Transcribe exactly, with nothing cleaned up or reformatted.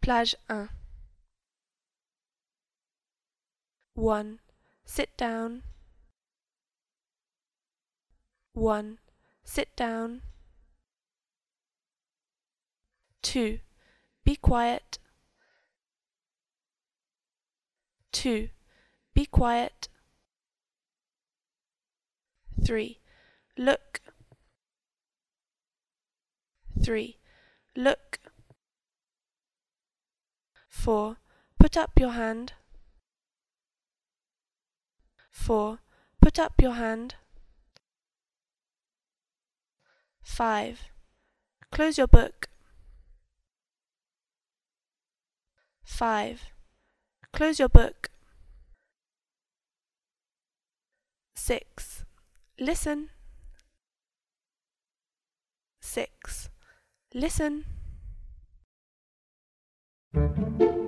Plage un. one. Sit down. one. Sit down. two. Be quiet. two. Be quiet. three. Look. three. Look. four. Put up your hand. four. Put up your hand. five. Close your book. five. Close your book. six. Listen. six. Listen.